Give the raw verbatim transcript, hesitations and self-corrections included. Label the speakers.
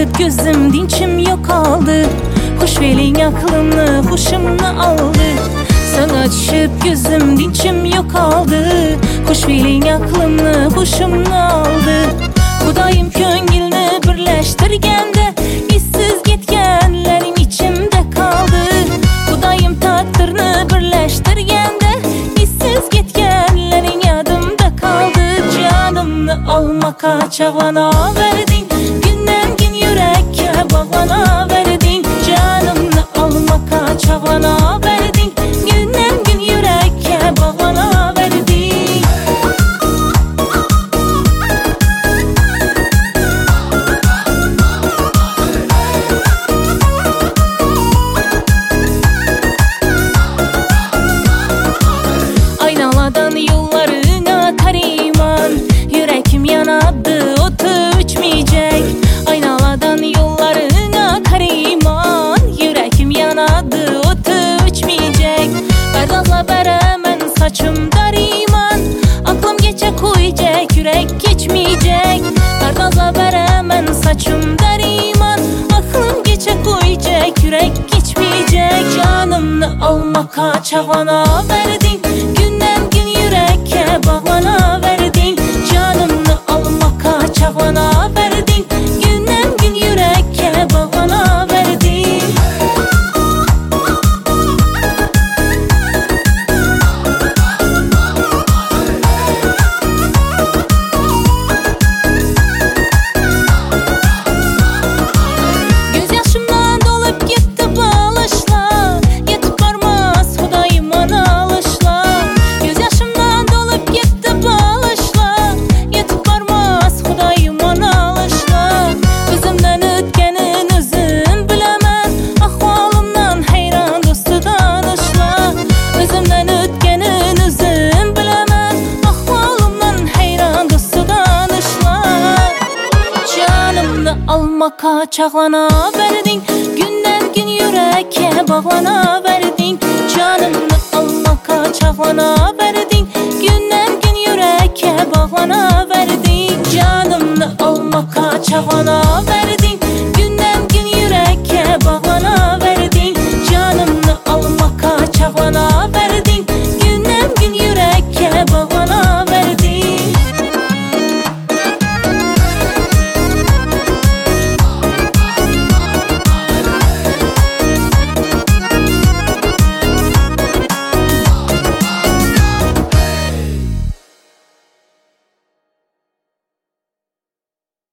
Speaker 1: açıp gözüm dinçim yok aldı. Hoş velin aklımı hoşumla aldı. Sana açıp gözüm dinçim yok aldı. Hoş velin aklımı hoşumla aldı. Kudayım köngülünü birleştirgende işsiz gitgenlerin içimde kaldı. Kudayım takdirni birleştirgende işsiz gitgenlerin yadımda kaldı. Canımni almaka çavana verdin, günden gün yürekке bağlana verdin. Canımni almaka çavana verdin, günden gün yürekke bağlana verdin. Aynalardan yollarına tariman, yürekim yanadı otu içmeyecek. Aynalardan yollarına tariman, yürekim yanadı otu içmeyecek. Berdazla beremen saçım dariman, aklım geçe koyacak yürek geçmeyecek. Berdazla beremen saçım dariman, aklım geçe koyacak yürek geçmeyecek. Canımni almaka çavana verdin, günden gün yürekke bağlana verdin. Canımni almaka çavana verdin, günden gün yürekke bağlana verdin. Göz yaşımdan dolup gitti balışlar, yetip varmaz Hudayım ana alışlar. Göz yaşımdan dolup gitti balışlar, yetip varmaz Hudayım ana alışlar. Özümden ötkenin özüm bilemem, ahvalımdan hayran dostu danışlar. Özümden ötkenin özüm bilemem, ahvalımdan hayran dostu danışlar. Canımni almaka çağlana verdin, günden gün yürekke bağlana verdin. Canımni almaka çağlana verdin, günden gün yürekke bağlana verdin. Canımni almaka çağlana verdin.